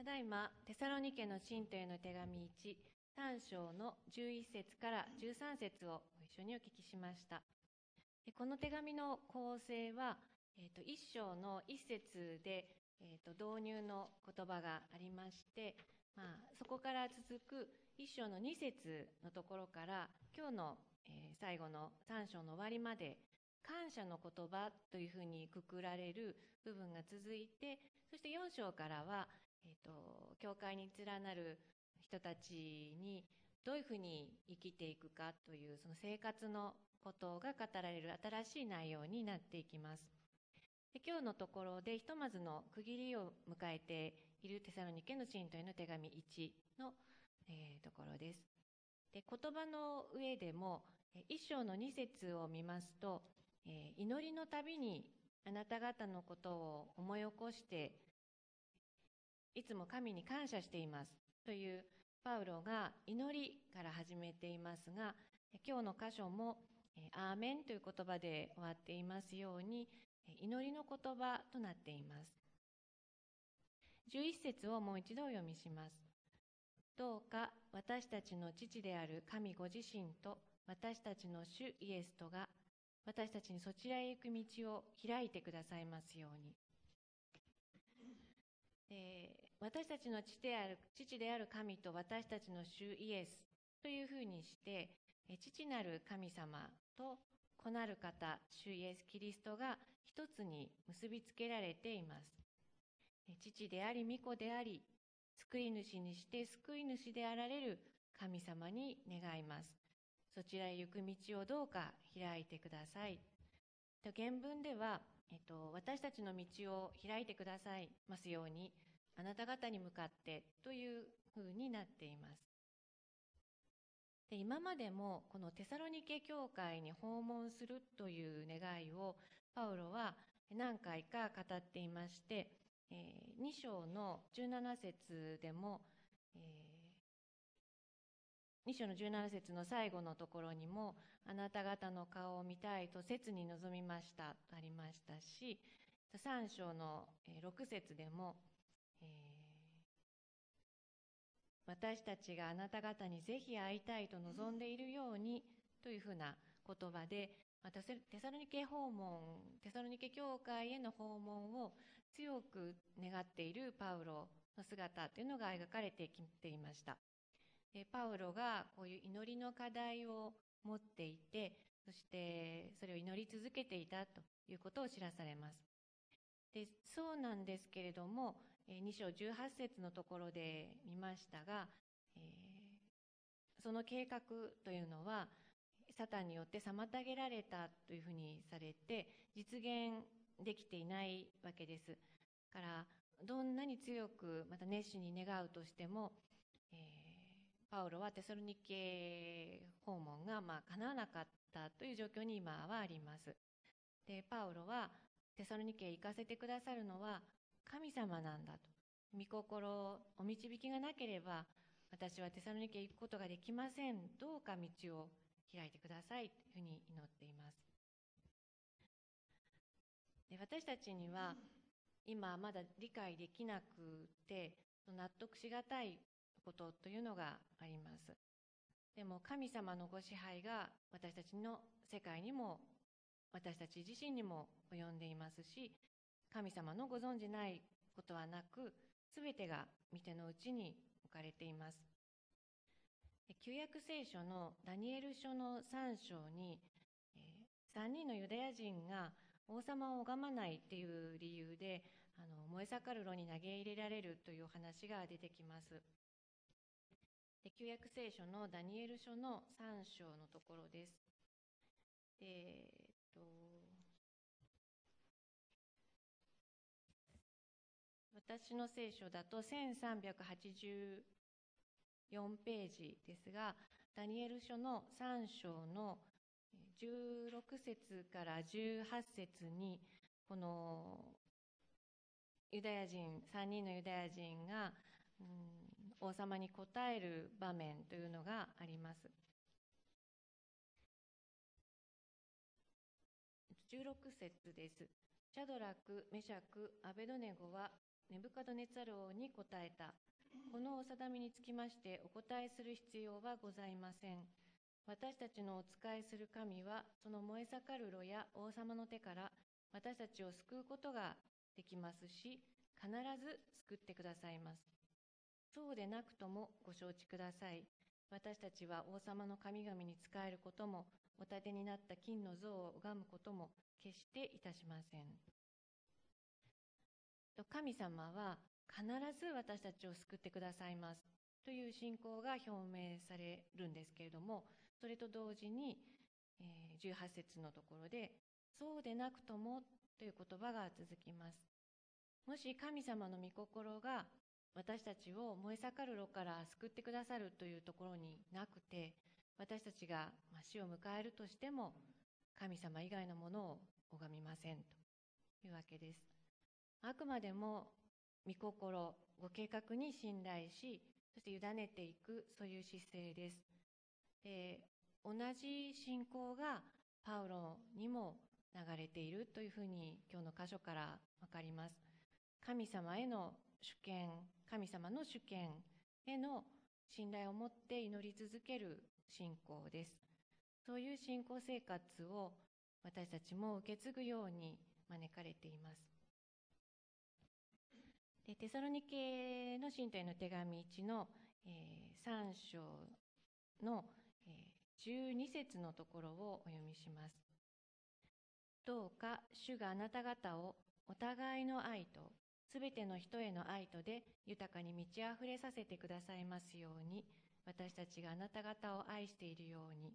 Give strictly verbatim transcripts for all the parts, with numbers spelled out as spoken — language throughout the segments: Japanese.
だいまテサロニケの信徒への手紙いち、さん章のじゅういち節からじゅうさん節をご一緒にお聞きしました。でこの手紙の構成は、えー、といち章のいち節で、えー、と導入の言葉がありまして、まあ、そこから続くいち章のに節のところから今日の、えー最後のさん章の終わりまで感謝の言葉というふうにくくられる部分が続いて、そしてよん章からは、えー、と教会に連なる人たちにどういうふうに生きていくかというその生活のことが語られる新しい内容になっていきます。で今日のところでひとまずの区切りを迎えているテサロニケの信徒への手紙いちの、えーところです。で言葉の上でもいち章のに節を見ますと、えー祈りのたびにあなた方のことを思い起こしていつも神に感謝していますというパウロが祈りから始めていますが、今日の箇所もえーアーメンという言葉で終わっていますように、えー祈りの言葉となっています。じゅういち節をもう一度お読みします。どうか私たちの父である神ご自身と私たちの主イエスとが私たちにそちらへ行く道を開いてくださいますように。えー私たちの父である父である神と私たちの主イエスというふうにして、えー父なる神様と子なる方主イエスキリストが一つに結びつけられています。えー父であり御子であり救い主にして救い主であられる神様に願います。そちらへ行く道をどうか開いてください。と原文では、えっと、私たちの道を開いてくださいますように、あなた方に向かってというふうになっています。で今までもこのテサロニケ教会に訪問するという願いをパウロは何回か語っていまして、えーに章のじゅうなな節でも、えーに章のじゅうなな節の最後のところにもあなた方の顔を見たいと切に望みましたとありましたし、さん章のろく節でも、えー私たちがあなた方にぜひ会いたいと望んでいるようにというふうな言葉で、またテサロニケ訪問、テサロニケ教会への訪問を強く願っているパウロの姿というのが描かれてきていました。でパウロがこういう祈りの課題を持っていて、そしてそれを祈り続けていたということを知らされます。でそうなんですけれども、に章じゅうはち節のところで見ましたが、えーその計画というのはサタンによって妨げられたというふうにされて実現できていないわけです。からどんなに強くまた熱心に願うとしても、えーパウロはテサロニケ訪問がまあ叶わなかったという状況に今はあります。でパウロはテサロニケへ行かせてくださるのは神様なんだと、御心お導きがなければ私はテサロニケへ行くことができません、どうか道を開いてくださいというふうに祈っています。で私たちには今まだ理解できなくて納得しがたいことというのがあります。でも神様のご支配が私たちの世界にも私たち自身にも及んでいますし、神様のご存じないことはなく全てが御手の内に置かれています。旧約聖書のダニエル書のさん章に、えー、さんにんのユダヤ人が王様を拝まないという理由であの燃え盛る炉に投げ入れられるというお話が出てきます。で旧約聖書のダニエル書のさん章のところです。でえっと私の聖書だとせんさんびゃくはちじゅうよんページですが、ダニエル書のさん章のじゅうろく節からじゅうはち節にこのユダヤ人さんにんのユダヤ人が、うん、王様に応える場面というのがあります。じゅうろく節です。シャドラク、メシャク、アベドネゴはネブカドネツァル王に答えた。このお定めにつきましてお答えする必要はございません。私たちのお仕えする神は、その燃え盛る炉や王様の手から私たちを救うことができますし、必ず救ってくださいます。そうでなくともご承知ください。私たちは王様の神々に仕えることも、お立てになった金の像を拝むことも決していたしません。神様は必ず私たちを救ってくださいますという信仰が表明されるんですけれども、それと同時に、えー、じゅうはち節のところで、そうでなくともという言葉が続きます。もし神様の御心が私たちを燃え盛る炉から救ってくださるというところになくて、私たちが死を迎えるとしても、神様以外のものを拝みませんというわけです。あくまでも御心、ご計画に信頼し、そして委ねていく、そういう姿勢です。で、同じ信仰がパウロにも流れているというふうに今日の箇所から分かります。神様への主権、神様の主権への信頼を持って祈り続ける信仰です。そういう信仰生活を私たちも受け継ぐように招かれています。でテサロニケの信徒への手紙いちの、えー、さん章の、えー、じゅうに節のところをお読みします。どうか主があなた方をお互いの愛とすべての人への愛とで豊かに満ち溢れさせてくださいますように、私たちがあなた方を愛しているように。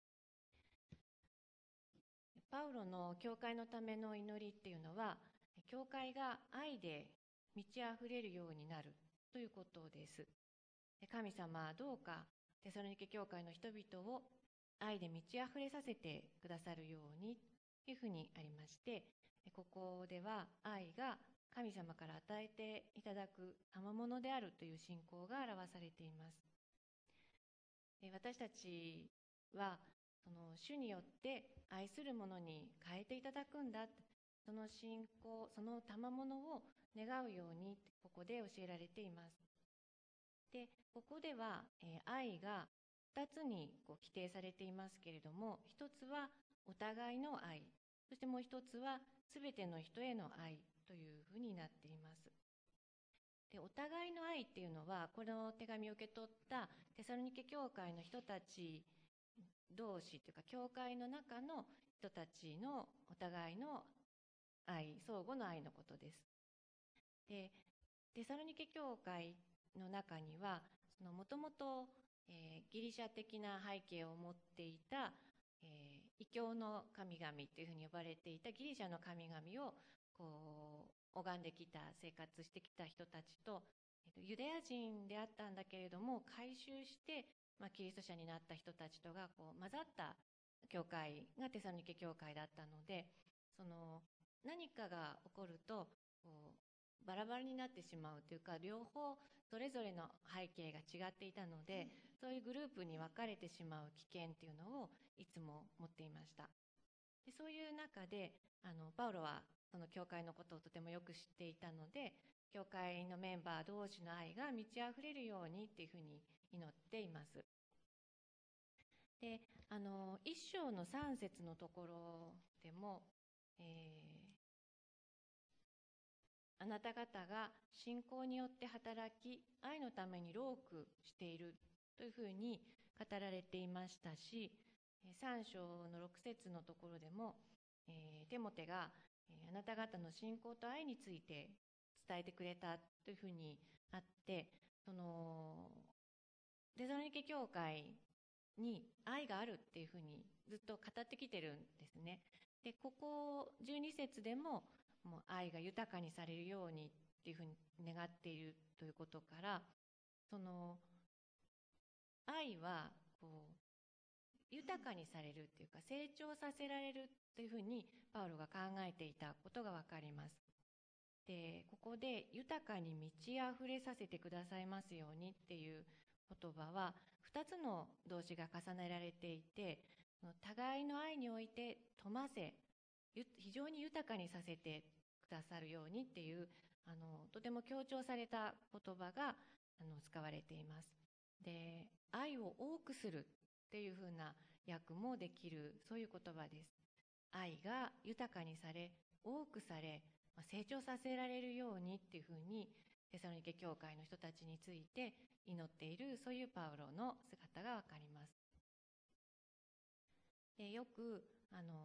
パウロの教会のための祈りっていうのは、教会が愛で満ち溢れるようになるということです。神様、どうかテサロニケ教会の人々を愛で満ち溢れさせてくださるようにというふうにありまして、ここでは愛が神様から与えていただく賜物であるという信仰が表されています。私たちはその主によって愛する者に変えていただくんだ、その信仰、その賜物を願うようにここで教えられています。で、ここでは、えー、愛がふたつにこう規定されていますけれども、ひとつはお互いの愛、そしてもう一つはすべての人への愛というふうになっています。で、お互いの愛っていうのは、この手紙を受け取ったテサロニケ教会の人たち同士というか、教会の中の人たちのお互いの愛、相互の愛のことです。で、テサロニケ教会の中には、もともとギリシャ的な背景を持っていた、えー、異教の神々というふうに呼ばれていたギリシャの神々をこう拝んできた、生活してきた人たちと、ユダヤ人であったんだけれども改宗して、まあ、キリスト者になった人たちとがこう混ざった教会がテサロニケ教会だったので、その何かが起こるとこうバラバラになってしまうというか、両方それぞれの背景が違っていたので、そういうグループに分かれてしまう危険というのをいつも持っていました。で、そういう中であのパウロはその教会のことをとてもよく知っていたので、教会のメンバー同士の愛が満ち溢れるようにっていうふうに祈っています。で、あの一章のさん節のところでも、えー、あなた方が信仰によって働き、愛のために労苦しているというふうに語られていましたし、さん章のろく節のところでも、えー、テモテがあなた方の信仰と愛について伝えてくれたというふうにあって、そのテサロニケ教会に愛があるっていうふうにずっと語ってきてるんですね。で、ここじゅうに節でも、もう愛が豊かにされるようにっていうふうに願っているということから、その愛はこう豊かにされるっていうか、成長させられるというふうにパウロが考えていたことがわかります。で、ここで豊かに満ち溢れさせてくださいますようにっていう言葉はふたつの動詞が重ねられていて、互いの愛において富ませ、非常に豊かにさせてくださるようにっていうあのとても強調された言葉があの使われています。で、愛を多くするっていうふうな訳もできる、そういう言葉です。愛が豊かにされ、多くされ、成長させられるようにっていうふうに、テサロニケ教会の人たちについて祈っている、そういうパウロの姿がわかります。で、よくあの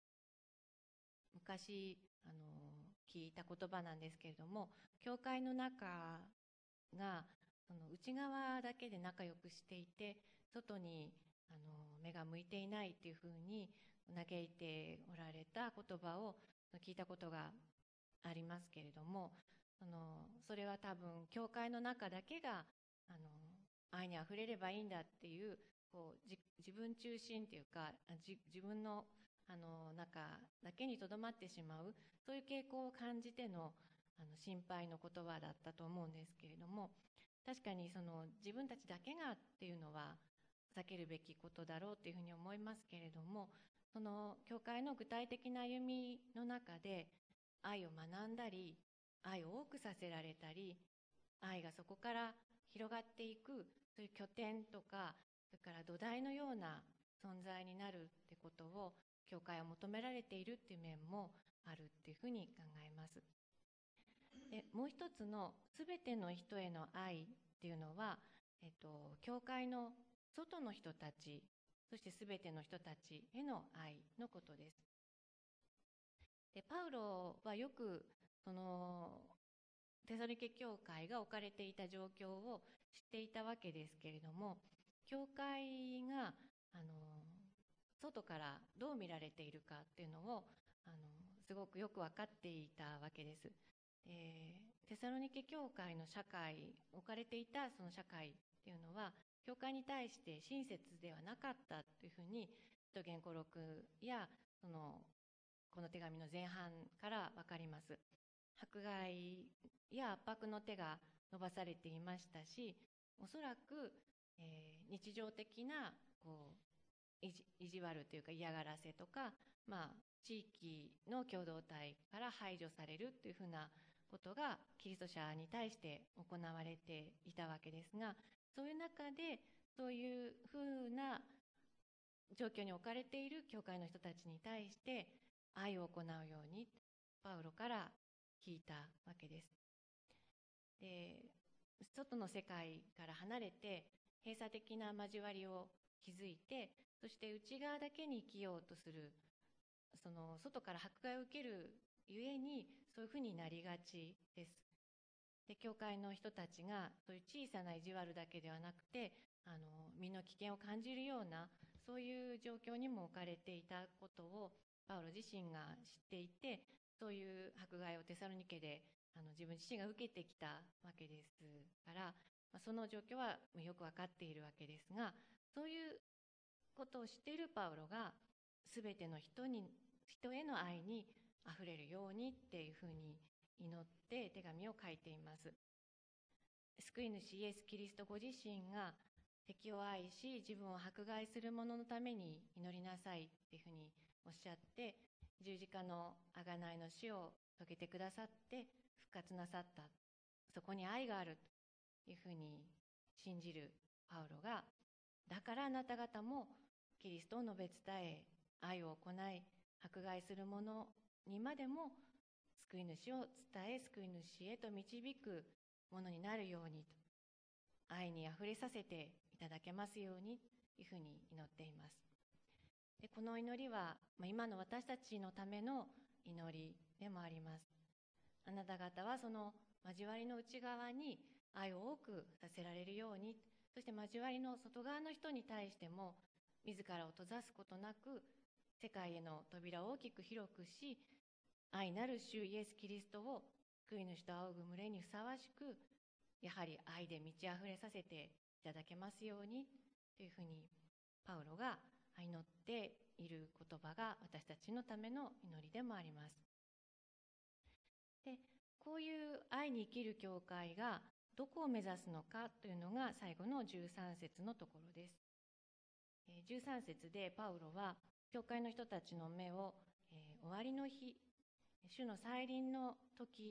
昔あの聞いた言葉なんですけれども、教会の中がその内側だけで仲良くしていて、外にあの目が向いていないっていうふうに嘆いておられた言葉を聞いたことがありますけれども、そのそれは多分教会の中だけがあの愛にあふれればいいんだっていう、こうじ自分中心というか、じ自分のあの中だけにとどまってしまう、そういう傾向を感じてのあの心配の言葉だったと思うんですけれども、確かにその自分たちだけがっていうのは避けるべきことだろうというふうに思いますけれども、その教会の具体的な歩みの中で愛を学んだり、愛を多くさせられたり、愛がそこから広がっていく、そういう拠点とか、それから土台のような存在になるってことを教会は求められているっていう面もあるっていうふうに考えます。で、もう一つのすべての人への愛っていうのは、えっと、教会の外の人たち、そしてすべての人たちへの愛のことです。で、パウロはよくそのテサロニケ教会が置かれていた状況を知っていたわけですけれども、教会があの外からどう見られているかっていうのをあのすごくよく分かっていたわけです。えー、テサロニケ教会の社会、置かれていたその社会っていうのは、教会に対して親切ではなかったというふうに、使徒言語録やそのこの手紙の前半から分かります。迫害や圧迫の手が伸ばされていましたし、おそらく、えー、日常的なこう意地、意地悪というか嫌がらせとか、まあ、地域の共同体から排除されるというふうなことがキリスト者に対して行われていたわけですが、そういう中でそういうふうな状況に置かれている教会の人たちに対して愛を行うようにパウロから聞いたわけです。で、外の世界から離れて閉鎖的な交わりを築いて、そして内側だけに生きようとする、その外から迫害を受けるゆえにそういうふうになりがちです。で、教会の人たちがそういう小さな意地悪だけではなくて、あの身の危険を感じるようなそういう状況にも置かれていたことをパウロ自身が知っていて、そういう迫害をテサロニケであの自分自身が受けてきたわけですから、まあ、その状況はよく分かっているわけですが、そういうことを知っているパウロがすべての人に人への愛にあふれるようにっていうふうに祈って手紙を書いています。救い主イエス・キリストご自身が敵を愛し自分を迫害する者のために祈りなさいっていうふうにおっしゃって、十字架の贖いの死を遂げてくださって復活なさった、そこに愛があるというふうに信じるパウロが、だからあなた方もキリストを述べ伝え愛を行い迫害する者にまでも救い主を伝え救い主へと導くものになるようにと、愛にあふれさせていただけますようにというふうに祈っています。で、この祈りは、まあ、今の私たちのための祈りでもあります。あなた方はその交わりの内側に愛を多くさせられるように、そして交わりの外側の人に対しても自らを閉ざすことなく世界への扉を大きく広くし、愛なる主イエス・キリストを救い主と仰ぐ群れにふさわしく、やはり愛で満ち溢れさせていただけますようにというふうにパウロが祈っている言葉が私たちのための祈りでもあります。で、こういう愛に生きる教会がどこを目指すのかというのが最後のじゅうさん節のところです。じゅうさん節でパウロは教会の人たちの目を、えー、終わりの日、主の再臨の時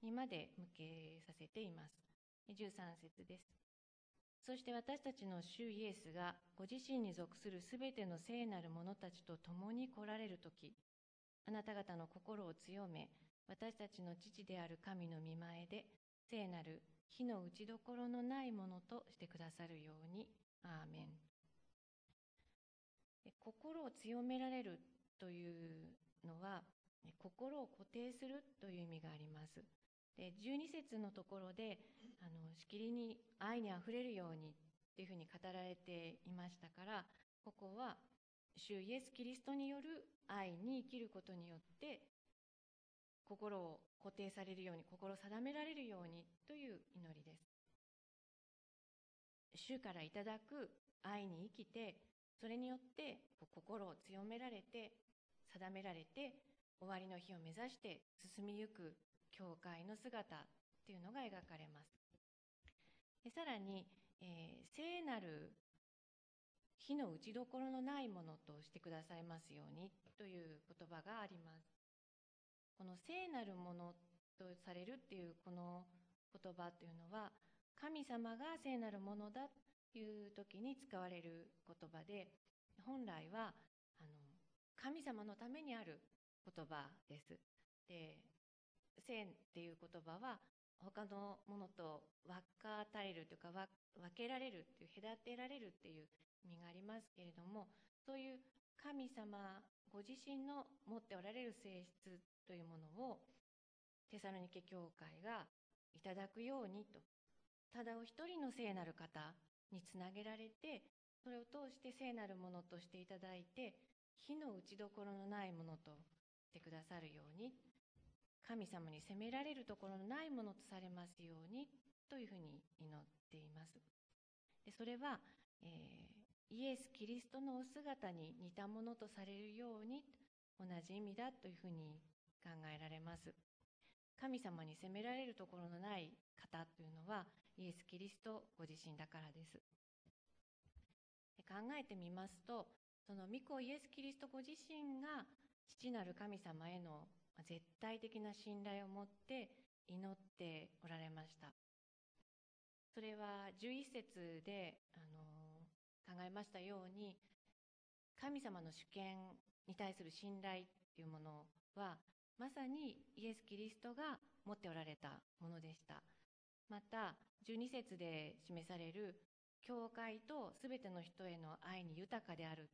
にまで向けさせています。じゅうさん節です。そして私たちの主イエスがご自身に属するすべての聖なる者たちと共に来られるとき、あなた方の心を強め、私たちの父である神の御前で聖なる火の打ちどころのないものとしてくださるように。アーメン。心を強められるというのは、心を固定するという意味があります。で、じゅうに節のところで、あのしきりに愛にあふれるようにというふうに語られていましたから、ここは主イエス・キリストによる愛に生きることによって心を固定されるように、心を定められるようにという祈りです。主からいただく愛に生きて、それによって心を強められて、定められて、終わりの日を目指して進みゆく教会の姿というのが描かれます。でさらに、えー、聖なる火の打ちどころのないものとしてくださいますようにという言葉があります。この聖なるものとされるっていうこの言葉というのは、神様が聖なるものだという時に使われる言葉で、本来はあの神様のためにある言葉です。で、聖っていう言葉は他のものと分かたれるというか、分けられるっていう、隔てられるっていう意味がありますけれども、そういう神様ご自身の持っておられる性質というものをテサロニケ教会がいただくようにと、ただお一人の聖なる方につなげられて、それを通して聖なるものとしていただいて、火の打ちどころのないものとしてくださるように、神様に責められるところのないものとされますようにというふうに祈っています。でそれは、えー、イエス・キリストのお姿に似たものとされるように同じ意味だというふうに考えられます。神様に責められるところのない方というのはイエス・キリストご自身だからです。で考えてみますと、その御子イエス・キリストご自身が父なる神様への絶対的な信頼を持って祈っておられました。それはじゅういち節で、あの考えましたように、神様の主権に対する信頼というものはまさにイエス・キリストが持っておられたものでした。またじゅうに節で示される教会とすべての人への愛に豊かである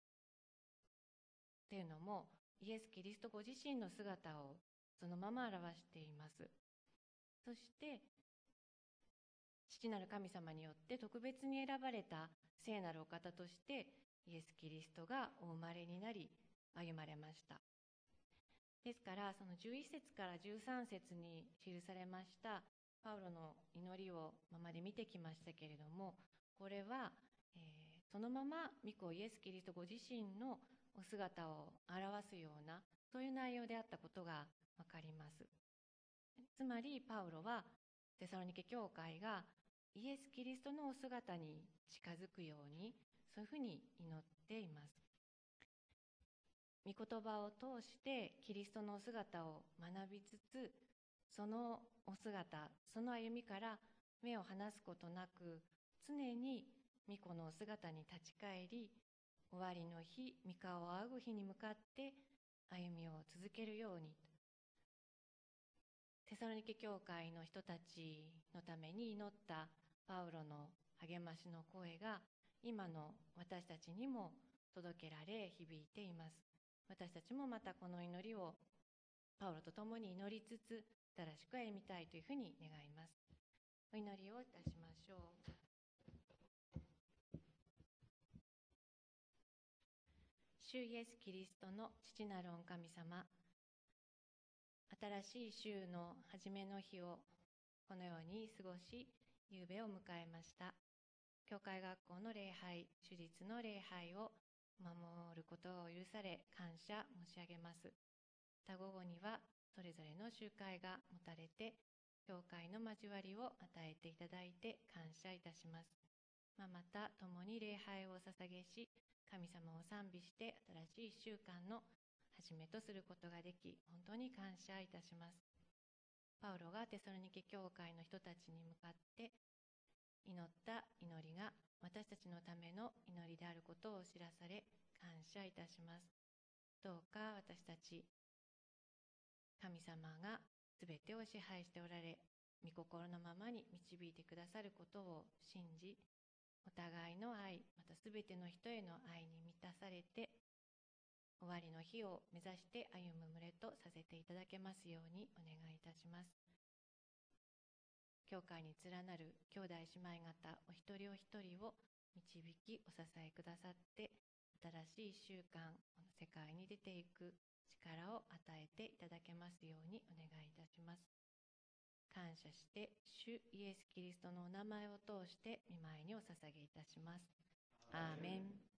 というのも、イエス・キリストご自身の姿をそのまま表しています。そして父なる神様によって特別に選ばれた聖なるお方としてイエス・キリストがお生まれになり歩まれました。ですからそのじゅういち節からじゅうさん節に記されましたパウロの祈りをままで見てきましたけれども、これは、えー、そのまま御子イエス・キリストご自身のお姿を表すような、そういう内容であったことがわかります。つまりパウロはテサロニケ教会がイエス・キリストのお姿に近づくように、そういうふうに祈っています。御言葉を通してキリストのお姿を学びつつ、そのお姿、その歩みから目を離すことなく、常に御子のお姿に立ち返り、終わりの日、御顔を仰ぐ日に向かって歩みを続けるように。テサロニケ教会の人たちのために祈ったパウロの励ましの声が今の私たちにも届けられ響いています。私たちもまたこの祈りをパウロと共に祈りつつ正しく歩みたいというふうに願います。お祈りをいたしましょう。主イエス・キリストの父なる御神様、新しい週の初めの日をこのように過ごし、夕べを迎えました。教会学校の礼拝、主日の礼拝を守ることを許され感謝申し上げます。また午後にはそれぞれの集会が持たれて、教会の交わりを与えていただいて感謝いたします。まあ、また共に礼拝を捧げし、神様を賛美して新しいいっしゅうかんの始めとすることができ、本当に感謝いたします。 パウロがテサロニケ教会の人たちに向かって祈った祈りが私たちのための祈りであることを知らされ感謝いたします。どうか私たち神様がすべてを支配しておられ、御心のままに導いてくださることを信じ、お互いの愛、またすべての人への愛に満たされて、終わりの日を目指して歩む群れとさせていただけますようにお願いいたします。教会に連なる兄弟姉妹方お一人お一人を導きお支えくださって、新しい習慣、世界に出ていく力を与えていただけますようにお願いいたします。感謝して主イエス・キリストのお名前を通して御前にお捧げいたします。アーメン。